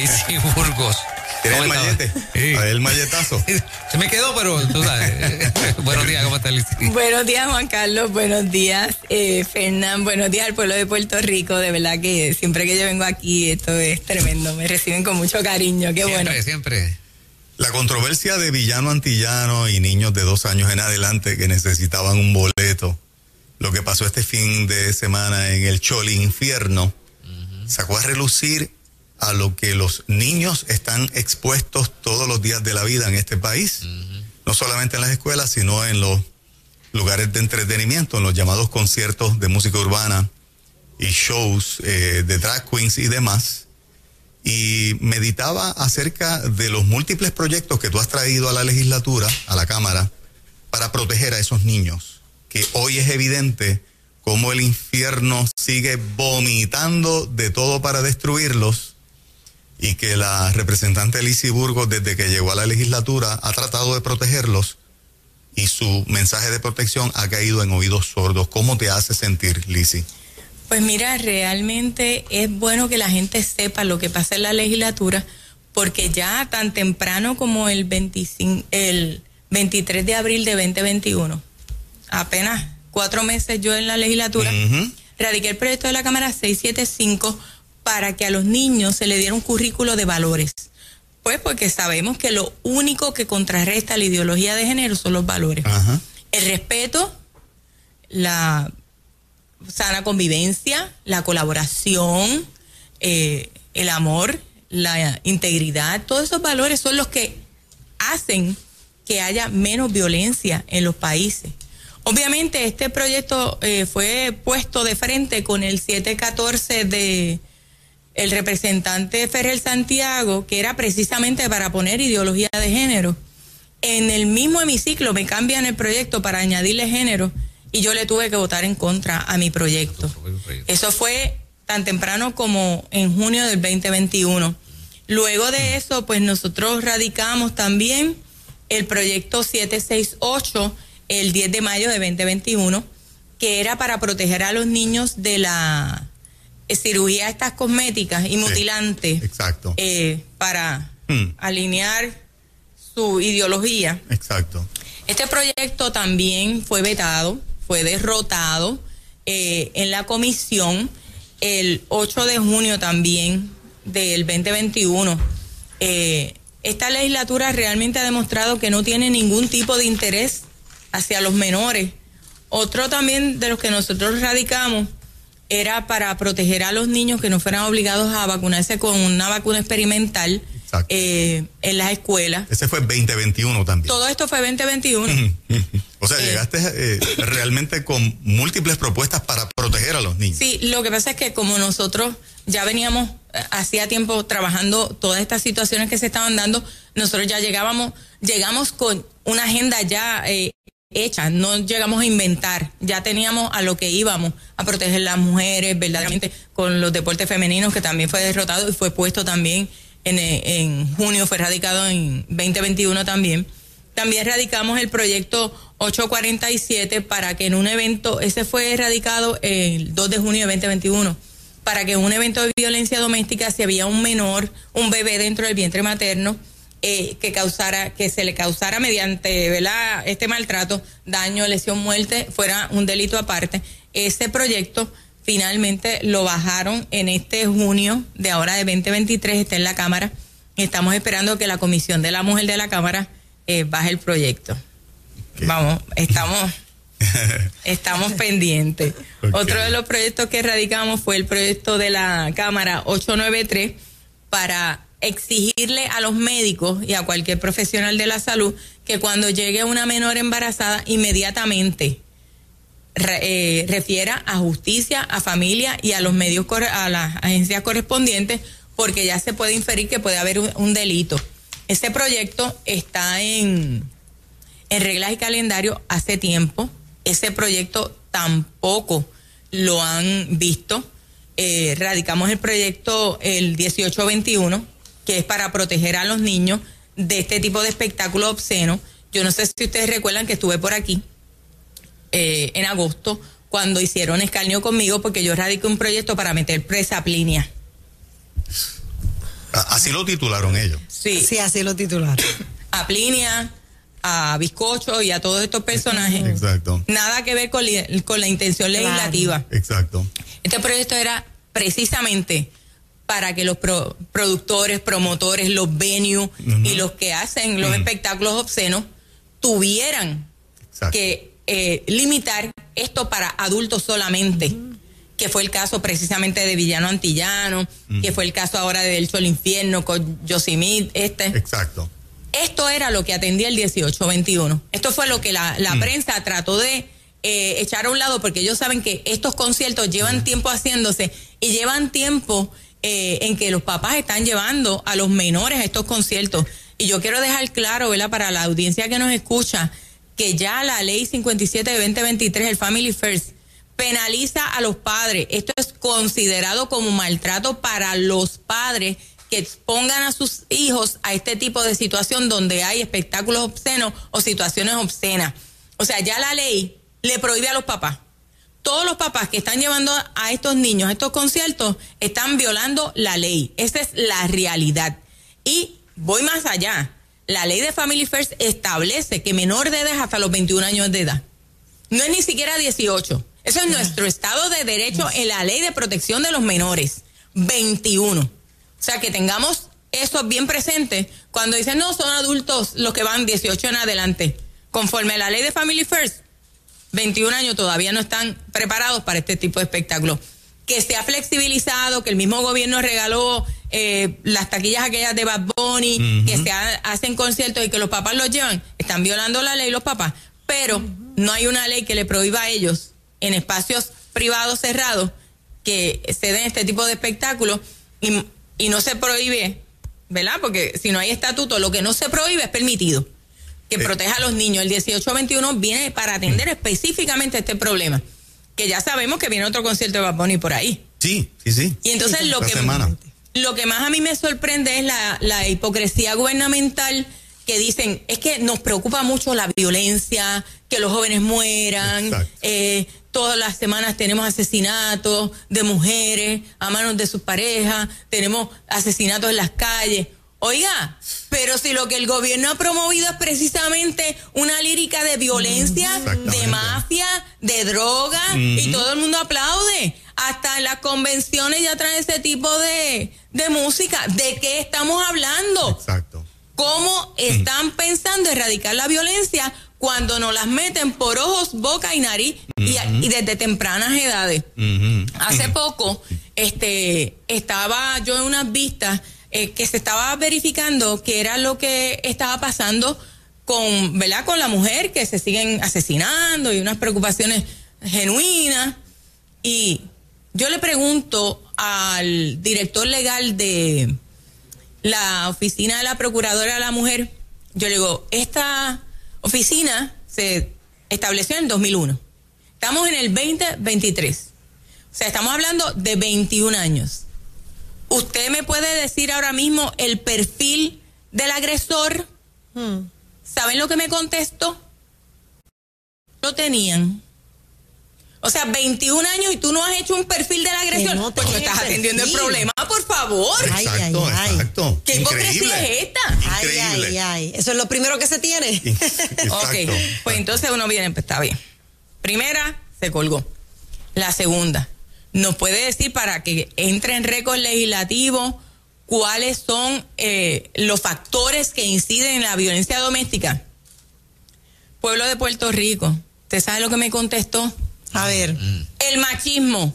Lizy Burgos. ¿Tienes el mallete? Sí. A ver, el malletazo. Se me quedó, pero tú sabes. Buenos días, ¿cómo estás, Lizy? Buenos días, Juan Carlos. Buenos días, Fernán. Buenos días al pueblo de Puerto Rico. De verdad que siempre que yo vengo aquí, esto es tremendo. Me reciben con mucho cariño. Qué bueno. Siempre. La controversia de villano antillano y niños de 2 años en adelante que necesitaban un boleto. Lo que pasó este fin de semana en el Choli Infierno sacó a relucir a lo que los niños están expuestos todos los días de la vida en este país. No solamente en las escuelas, sino en los lugares de entretenimiento, en los llamados conciertos de música urbana y shows de drag queens y demás. Y meditaba acerca de los múltiples proyectos que tú has traído a la legislatura, a la Cámara, para proteger a esos niños, que hoy es evidente cómo el infierno sigue vomitando de todo para destruirlos, y que la representante Lizy Burgos, desde que llegó a la legislatura, ha tratado de protegerlos, y su mensaje de protección ha caído en oídos sordos. ¿Cómo te hace sentir, Lizy? Pues mira, realmente es bueno que la gente sepa lo que pasa en la legislatura, porque ya tan temprano como el 23 de abril de 2021, apenas 4 meses yo en la legislatura, radiqué el proyecto de la Cámara 675 para que a los niños se le diera un currículo de valores. Pues porque sabemos que lo único que contrarresta la ideología de género son los valores. El respeto, la sana convivencia, la colaboración, el amor, la integridad, todos esos valores son los que hacen que haya menos violencia en los países. Obviamente este proyecto fue puesto de frente con el 714 de el representante Ferrer Santiago, que era precisamente para poner ideología de género. En el mismo hemiciclo me cambian el proyecto para añadirle género y yo le tuve que votar en contra a mi proyecto. Eso fue tan temprano como en junio del 2021. Luego de eso, pues nosotros radicamos también el proyecto 768 el 10 de mayo de 2021, que era para proteger a los niños de la cirugía estas cosméticas y mutilantes. Exacto. Para alinear su ideología. Exacto. Este proyecto también fue vetado, fue derrotado en la comisión el 8 de junio también del 2021. Esta legislatura realmente ha demostrado que no tiene ningún tipo de interés hacia los menores. Otro también de los que nosotros radicamos era para proteger a los niños que no fueran obligados a vacunarse con una vacuna experimental en las escuelas. Ese fue 2021 también. Todo esto fue 2021. O sea, llegaste realmente con múltiples propuestas para proteger a los niños. Sí, lo que pasa es que como nosotros ya veníamos hacía tiempo trabajando todas estas situaciones que se estaban dando, nosotros ya llegamos con una agenda ya hecha, no llegamos a inventar, ya teníamos a lo que íbamos, a proteger las mujeres, verdaderamente, con los deportes femeninos, que también fue derrotado y fue puesto también en junio, fue radicado en 2021 también. También radicamos el proyecto 847 para que en un evento, ese fue radicado el 2 de junio de 2021, para que en un evento de violencia doméstica, si había un menor, un bebé dentro del vientre materno, que se le causara mediante, ¿verdad?, este maltrato, daño, lesión, muerte, fuera un delito aparte. Ese proyecto finalmente lo bajaron en este junio de ahora de 2023, está en la Cámara. Estamos esperando que la Comisión de la Mujer de la Cámara baje el proyecto. Okay. Vamos, estamos pendientes. Okay. Otro de los proyectos que radicamos fue el proyecto de la Cámara 893 para exigirle a los médicos y a cualquier profesional de la salud que cuando llegue una menor embarazada inmediatamente refiera a justicia, a familia y a los medios, a las agencias correspondientes, porque ya se puede inferir que puede haber un delito. Ese proyecto está en reglas y calendario hace tiempo. Ese proyecto tampoco lo han visto. Radicamos el proyecto el 1821, que es para proteger a los niños de este tipo de espectáculo obsceno. Yo no sé si ustedes recuerdan que estuve por aquí en agosto cuando hicieron escarnio conmigo porque yo radiqué un proyecto para meter presa a Plinia. Así lo titularon ellos. Sí, así lo titularon. A Plinia, a Bizcocho y a todos estos personajes. Exacto. Nada que ver con la intención legislativa. Exacto. Este proyecto era precisamente para que los productores, promotores, los venues y los que hacen los espectáculos obscenos tuvieran que limitar esto para adultos solamente, que fue el caso precisamente de Villano Antillano, que fue el caso ahora de El Cholo Infierno con Yosemite. Exacto. Esto era lo que atendía el 1821. Esto fue lo que la prensa trató de echar a un lado, porque ellos saben que estos conciertos llevan tiempo haciéndose y llevan tiempo en que los papás están llevando a los menores a estos conciertos. Y yo quiero dejar claro, ¿verdad?, para la audiencia que nos escucha, que ya la ley 57 de 2023, el Family First, penaliza a los padres. Esto es considerado como maltrato para los padres que expongan a sus hijos a este tipo de situación donde hay espectáculos obscenos o situaciones obscenas. O sea, ya la ley le prohíbe a los papás. Todos los papás que están llevando a estos niños a estos conciertos están violando la ley. Esa es la realidad. Y voy más allá. La ley de Family First establece que menor de edad es hasta los 21 años de edad. No es ni siquiera 18. Eso es nuestro Estado de Derecho en la Ley de Protección de los Menores. 21. O sea, que tengamos eso bien presente cuando dicen, no, son adultos los que van 18 en adelante. Conforme a la ley de Family First, 21 años todavía no están preparados para este tipo de espectáculos. Que se ha flexibilizado, que el mismo gobierno regaló las taquillas aquellas de Bad Bunny, que se hacen conciertos y que los papás los llevan, están violando la ley los papás, pero no hay una ley que le prohíba a ellos en espacios privados cerrados que se den este tipo de espectáculos y no se prohíbe, ¿verdad? Porque si no hay estatuto, lo que no se prohíbe es permitido, que proteja a los niños. El 1821 viene para atender específicamente este problema, que ya sabemos que viene otro concierto de Bad Bunny por ahí. Sí. Y entonces lo que más a mí me sorprende es la hipocresía gubernamental, que dicen, es que nos preocupa mucho la violencia, que los jóvenes mueran, todas las semanas tenemos asesinatos de mujeres a manos de sus parejas, tenemos asesinatos en las calles. Oiga, pero si lo que el gobierno ha promovido es precisamente una lírica de violencia, de mafia, de droga, y todo el mundo aplaude. Hasta en las convenciones ya traen ese tipo de música. ¿De qué estamos hablando? Exacto. ¿Cómo están pensando erradicar la violencia cuando nos las meten por ojos, boca y nariz y desde tempranas edades? Hace poco estaba yo en unas vistas que se estaba verificando qué era lo que estaba pasando con, ¿verdad?, con la mujer, que se siguen asesinando y unas preocupaciones genuinas. Y yo le pregunto al director legal de la oficina de la Procuradora de la Mujer, yo le digo, esta oficina se estableció en el 2001. Estamos en el 2023. O sea, estamos hablando de 21 años. ¿Usted me puede decir ahora mismo el perfil del agresor? ¿Saben lo que me contestó? Lo tenían. O sea, 21 años y tú no has hecho un perfil del agresor. No, pues no estás atendiendo el problema, por favor. Exacto. ¿Qué hipocresía es esta? Ay. Eso es lo primero que se tiene. Ok, pues entonces uno viene, pues está bien. Primera, se colgó. La segunda, ¿nos puede decir, para que entre en récord legislativo, cuáles son los factores que inciden en la violencia doméstica? Pueblo de Puerto Rico, ¿usted sabe lo que me contestó? A ver. El machismo.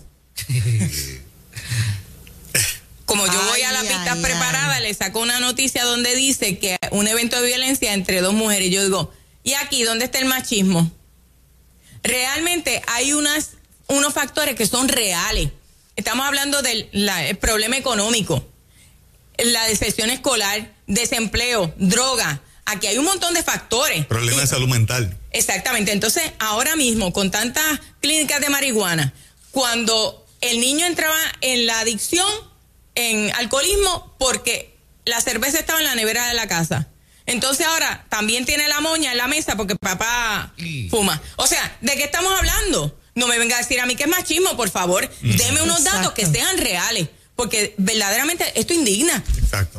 Como yo voy a las pistas preparadas, le saco una noticia donde dice que un evento de violencia entre dos mujeres. Yo digo, ¿y aquí dónde está el machismo? Realmente hay unos factores que son reales. Estamos hablando del problema económico, la deserción escolar, desempleo, droga. Aquí hay un montón de factores. Problema de salud mental. Exactamente. Entonces, ahora mismo, con tantas clínicas de marihuana, cuando el niño entraba en la adicción, en alcoholismo, porque la cerveza estaba en la nevera de la casa. Entonces ahora también tiene la moña en la mesa porque papá fuma. O sea, ¿de qué estamos hablando? No me venga a decir a mí que es machismo, por favor. Deme unos datos que sean reales, porque verdaderamente esto indigna. Exacto.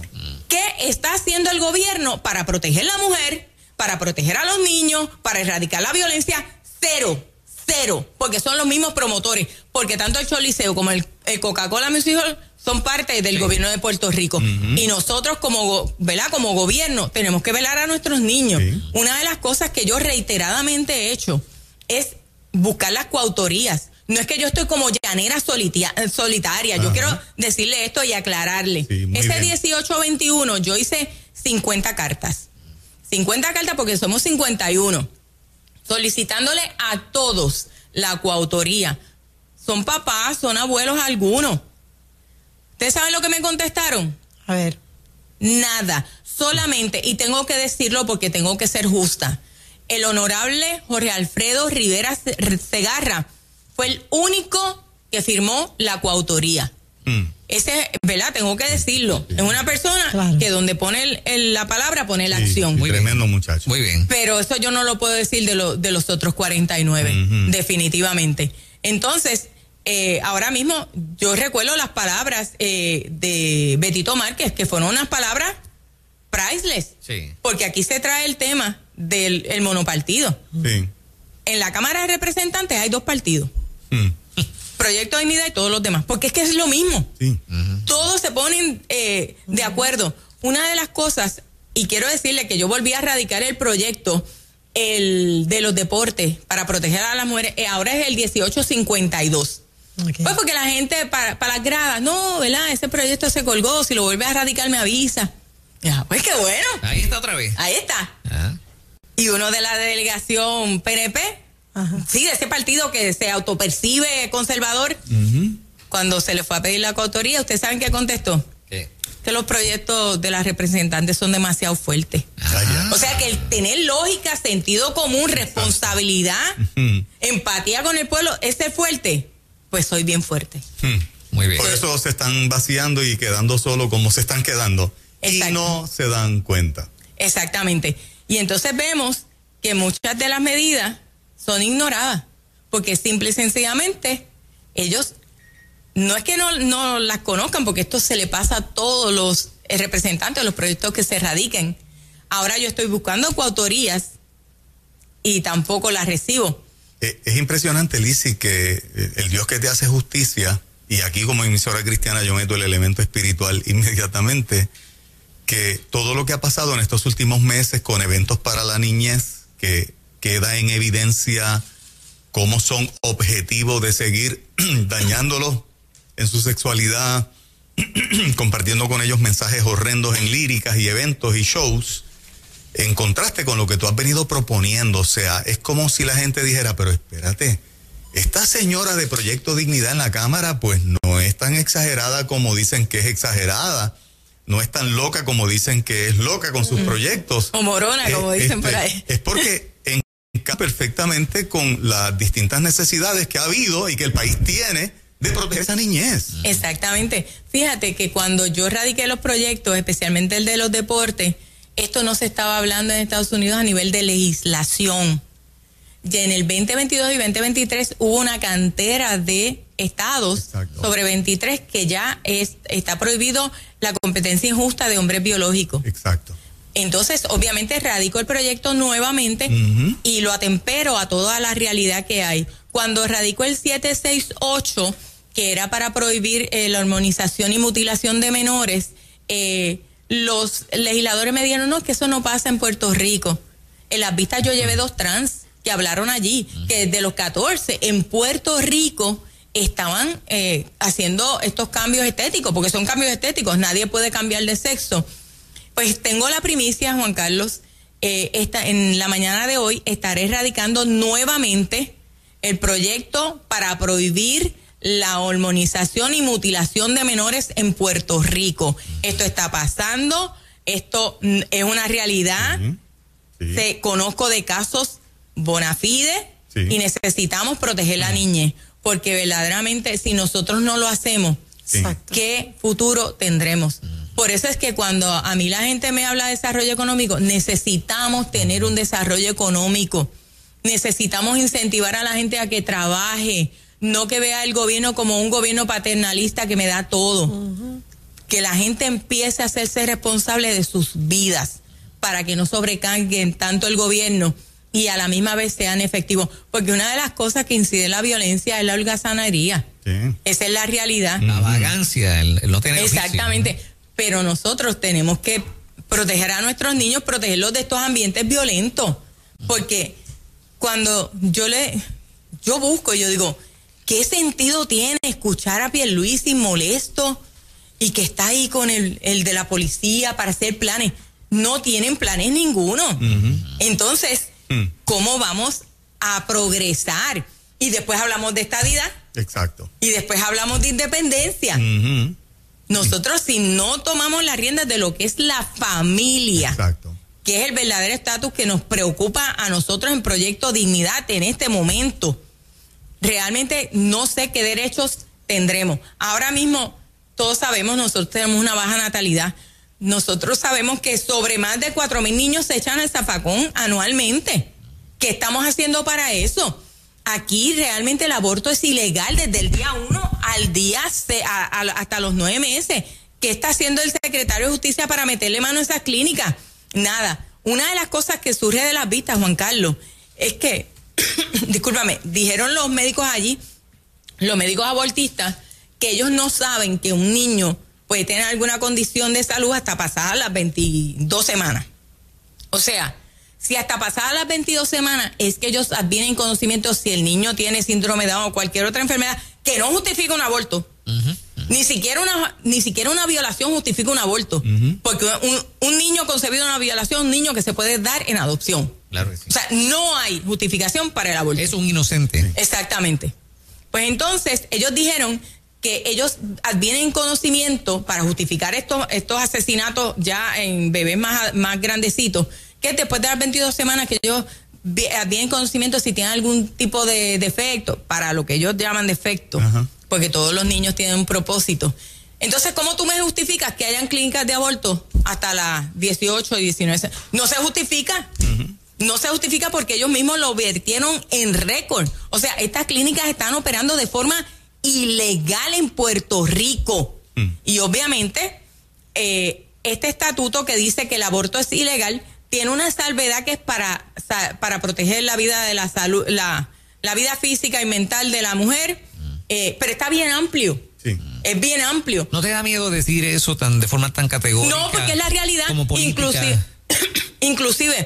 ¿Qué está haciendo el gobierno para proteger a la mujer, para proteger a los niños, para erradicar la violencia? Cero, porque son los mismos promotores, porque tanto el Choliseo como el Coca-Cola Music Hall son parte del gobierno de Puerto Rico. Y nosotros como gobierno tenemos que velar a nuestros niños. Una de las cosas que yo reiteradamente he hecho es buscar las coautorías. No es que yo estoy como llanera solitaria. Yo quiero decirle esto y aclararle. Ese 18-21 yo hice 50 cartas. 50 cartas porque somos 51. Solicitándole a todos la coautoría. Son papás, son abuelos algunos. ¿Ustedes saben lo que me contestaron? A ver. Nada. Solamente, y tengo que decirlo porque tengo que ser justa, el honorable Jorge Alfredo Rivera Segarra fue el único que firmó la coautoría. Ese, ¿verdad? Tengo que decirlo. Es una persona que donde pone la palabra, pone la acción. Muy tremendo muchacho. Muy bien. Pero eso yo no lo puedo decir de los otros 49, definitivamente. Entonces, ahora mismo yo recuerdo las palabras de Betito Márquez, que fueron unas palabras priceless. Sí. Porque aquí se trae el tema del monopartido. Sí. En la Cámara de Representantes hay 2 partidos. Proyecto de Dignidad y todos los demás. Porque es que es lo mismo. Sí. Todos se ponen de acuerdo. Una de las cosas, y quiero decirle que yo volví a radicar el proyecto, el de los deportes para proteger a las mujeres, ahora es el 1852. Pues porque la gente para las gradas, no, ¿verdad? Ese proyecto se colgó, si lo vuelves a radicar me avisa. Ya, pues qué bueno. Ahí está otra vez. Ahí está. Y uno de la delegación PNP, sí, de ese partido que se autopercibe conservador, cuando se le fue a pedir la coautoría, ¿ustedes saben qué contestó? ¿Qué? Que los proyectos de las representantes son demasiado fuertes. O sea que el tener lógica, sentido común, responsabilidad, empatía con el pueblo, ese fuerte, pues soy bien fuerte. Muy bien. Por eso se están vaciando y quedando solo como se están quedando. Exacto. Y no se dan cuenta. Exactamente. Y entonces vemos que muchas de las medidas son ignoradas, porque simple y sencillamente ellos no es que no las conozcan, porque esto se le pasa a todos los representantes de los proyectos que se radiquen. Ahora yo estoy buscando coautorías y tampoco las recibo. Es impresionante, Lizzy, que el Dios que te hace justicia, y aquí como emisora cristiana yo meto el elemento espiritual inmediatamente, que todo lo que ha pasado en estos últimos meses con eventos para la niñez, que queda en evidencia cómo son objetivos de seguir dañándolos en su sexualidad, compartiendo con ellos mensajes horrendos en líricas y eventos y shows, en contraste con lo que tú has venido proponiendo. O sea, es como si la gente dijera, pero espérate, esta señora de Proyecto Dignidad en la Cámara, pues no es tan exagerada como dicen que es exagerada, no es tan loca como dicen que es loca con sus proyectos. O morona, como dicen por ahí. Es porque encaja perfectamente con las distintas necesidades que ha habido y que el país tiene de proteger esa niñez. Exactamente. Fíjate que cuando yo radiqué los proyectos, especialmente el de los deportes, esto no se estaba hablando en Estados Unidos a nivel de legislación. Ya en el 2022 y 2023 hubo una cantera de estados, sobre 23, que ya está prohibido la competencia injusta de hombres biológicos. Exacto. Entonces, obviamente, radico el proyecto nuevamente y lo atempero a toda la realidad que hay. Cuando radico el 768, que era para prohibir la hormonización y mutilación de menores, los legisladores me dijeron, no, que eso no pasa en Puerto Rico. En las vistas yo llevé 2 trans que hablaron allí, que desde los 14 en Puerto Rico estaban haciendo estos cambios estéticos, porque son cambios estéticos, nadie puede cambiar de sexo. Pues tengo la primicia, Juan Carlos, en la mañana de hoy estaré radicando nuevamente el proyecto para prohibir la hormonización y mutilación de menores en Puerto Rico. Esto está pasando, esto es una realidad, conozco de casos bona fide y necesitamos proteger la niñez, porque verdaderamente si nosotros no lo hacemos, ¿qué futuro tendremos? Por eso es que cuando a mí la gente me habla de desarrollo económico, necesitamos tener un desarrollo económico, necesitamos incentivar a la gente a que trabaje, no que vea el gobierno como un gobierno paternalista que me da todo. que la gente empiece a hacerse responsable de sus vidas para que no sobrecarguen tanto el gobierno y a la misma vez sean efectivos. Porque una de las cosas que incide en la violencia es la holgazanería. Sí. Esa es la realidad. La vagancia, el no tener Exactamente. oficio. Pero nosotros tenemos que proteger a nuestros niños, protegerlos de estos ambientes violentos. Porque cuando yo busco, yo digo, ¿qué sentido tiene escuchar a Pierluisi molesto y que está ahí con el de la policía para hacer planes? No tienen planes ninguno. Entonces, ¿cómo vamos a progresar? Y después hablamos de estadidad. Exacto. Y después hablamos de independencia. Nosotros, si no tomamos las riendas de lo que es la familia, Exacto. que es el verdadero estatus que nos preocupa a nosotros en Proyecto Dignidad en este momento, realmente no sé qué derechos tendremos. Ahora mismo, todos sabemos, nosotros tenemos una baja natalidad. Nosotros sabemos que sobre más de 4,000 niños se echan al zafacón anualmente. ¿Qué estamos haciendo para eso? Aquí realmente el aborto es ilegal desde el día 1 al día hasta los 9 meses. ¿Qué está haciendo el secretario de Justicia para meterle mano a esas clínicas? Nada. Una de las cosas que surge de las vistas, Juan Carlos, es que, discúlpame, dijeron los médicos allí, los médicos abortistas, que ellos no saben que un niño puede tener alguna condición de salud hasta pasadas las 22 semanas. O sea, si hasta pasadas las 22 semanas es que ellos advienen conocimiento si el niño tiene síndrome de Down o cualquier otra enfermedad que no justifica un aborto. Ni siquiera una violación justifica un aborto. Porque un niño concebido en una violación es un niño que se puede dar en adopción. Claro que sí. O sea, no hay justificación para el aborto. Es un inocente. Exactamente. Pues entonces, ellos dijeron que ellos advienen conocimiento para justificar estos asesinatos ya en bebés más grandecitos, que después de las 22 semanas que ellos advienen conocimiento si tienen algún tipo de defecto, para lo que ellos llaman defecto, porque todos los niños tienen un propósito. Entonces, ¿cómo tú me justificas que hayan clínicas de aborto hasta las 18 y 19? No se justifica. No se justifica porque ellos mismos lo vertieron en récord. O sea, estas clínicas están operando de forma ilegal en Puerto Rico. Y obviamente, este estatuto que dice que el aborto es ilegal tiene una salvedad que es para proteger la vida de la salud, la vida física y mental de la mujer, pero está bien amplio. Sí. Es bien amplio. ¿No te da miedo decir eso de forma tan categórica? No, porque es la realidad. Como política. Inclusive,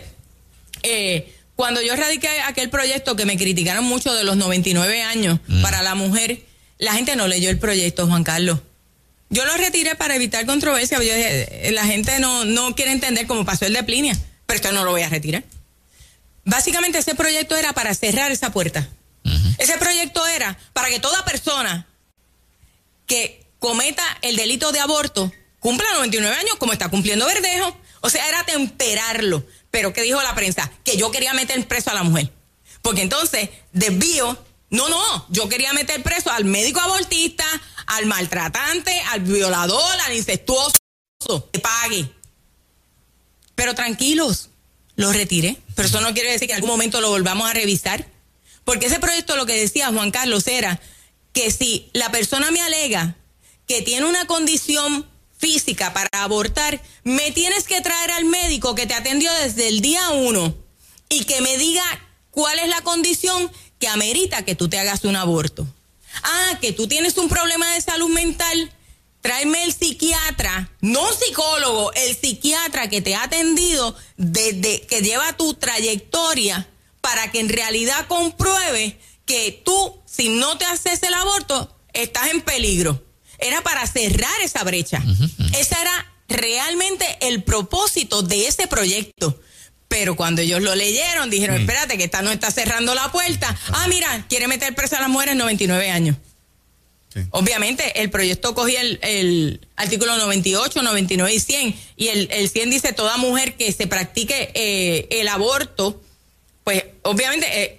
cuando yo radiqué aquel proyecto que me criticaron mucho de los 99 años para la mujer, la gente no leyó el proyecto, Juan Carlos. Yo lo retiré para evitar controversia. Yo dije, la gente no quiere entender cómo pasó el de Plinia, pero esto no lo voy a retirar. Básicamente ese proyecto era para cerrar esa puerta. Ese proyecto era para que toda persona que cometa el delito de aborto cumpla 99 años como está cumpliendo Verdejo. O sea, era temperarlo. Pero ¿qué dijo la prensa? Que yo quería meter preso a la mujer. Porque entonces, desvío. No, yo quería meter preso al médico abortista, al maltratante, al violador, al incestuoso. Que pague. Pero tranquilos, lo retiré. Pero eso no quiere decir que en algún momento lo volvamos a revisar. Porque ese proyecto lo que decía Juan Carlos era que si la persona me alega que tiene una condición física para abortar, me tienes que traer al médico que te atendió desde el día 1 y que me diga cuál es la condición que amerita que tú te hagas un aborto. Que tú tienes un problema de salud mental, tráeme el psiquiatra, no un psicólogo, el psiquiatra que te ha atendido desde que lleva tu trayectoria para que en realidad compruebe que tú, si no te haces el aborto, estás en peligro. Era para cerrar esa brecha. Ese era realmente el propósito de ese proyecto. Pero cuando ellos lo leyeron, dijeron, espérate, que esta no está cerrando la puerta. Mira, quiere meter presa a las mujeres 99 años. Sí. Obviamente, el proyecto cogía el artículo 98, 99 y 100. Y el 100 dice, toda mujer que se practique el aborto, pues obviamente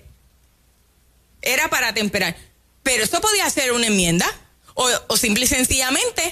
era para temperar. Pero eso podía ser una enmienda. O simple y sencillamente,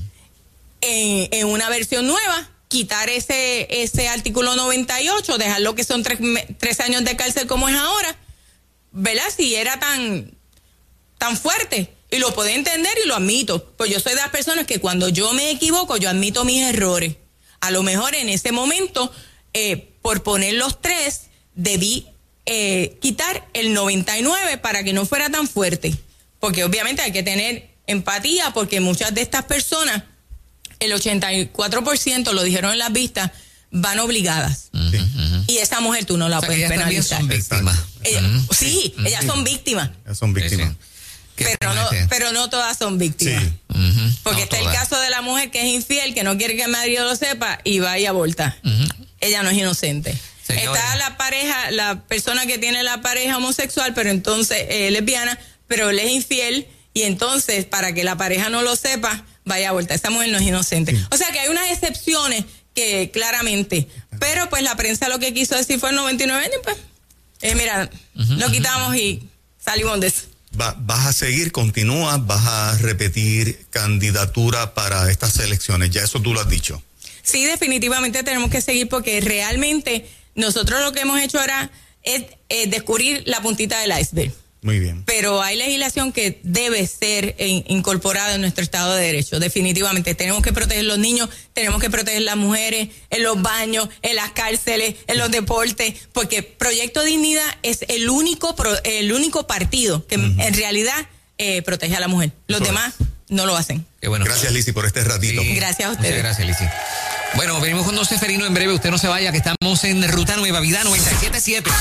en una versión nueva, quitar ese artículo 98, dejar lo que son 3 años de cárcel como es ahora, ¿verdad? Si era tan fuerte. Y lo puedo entender y lo admito. Pues yo soy de las personas que cuando yo me equivoco, yo admito mis errores. A lo mejor en ese momento, por poner los 3, debí quitar el 99 para que no fuera tan fuerte. Porque obviamente hay que tener empatía, porque muchas de estas personas, el 84%, lo dijeron en las vistas, van obligadas. Y esa mujer tú no la puedes penalizar. Son víctimas. Sí, ellas son víctimas. Ellas son víctimas. Pero no todas son víctimas. Sí. Porque No está todas. el caso de la mujer que es infiel, que no quiere que el marido lo sepa y va y aborta. Ella no es inocente. Señores. Está la pareja, la persona que tiene la pareja homosexual, pero entonces lesbiana, pero él es infiel y entonces para que la pareja no lo sepa, vaya a abortar. Esa mujer no es inocente. O sea que hay unas excepciones que claramente, pero pues la prensa lo que quiso decir fue el 99, y pues mira, lo quitamos y salimos de eso. ¿Vas a seguir, continúas, vas a repetir candidatura para estas elecciones? Ya eso tú lo has dicho. Sí, definitivamente tenemos que seguir porque realmente nosotros lo que hemos hecho ahora es descubrir la puntita del iceberg. Muy bien. Pero hay legislación que debe ser incorporada en nuestro Estado de Derecho. Definitivamente tenemos que proteger los niños, tenemos que proteger las mujeres en los baños, en las cárceles, en los deportes, porque Proyecto Dignidad es el único partido que en realidad protege a la mujer. Los demás no lo hacen. Qué bueno. Gracias, Lizzy, por este ratito. Sí. Gracias a ustedes. Muchas gracias, Lizzy. Bueno, venimos con Don Seferino en breve. Usted no se vaya, que estamos en Ruta Nueva Vida 97.7. Estamos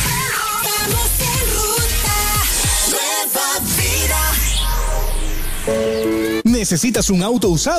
en Ruta Nueva Vida. ¿Necesitas un auto usado?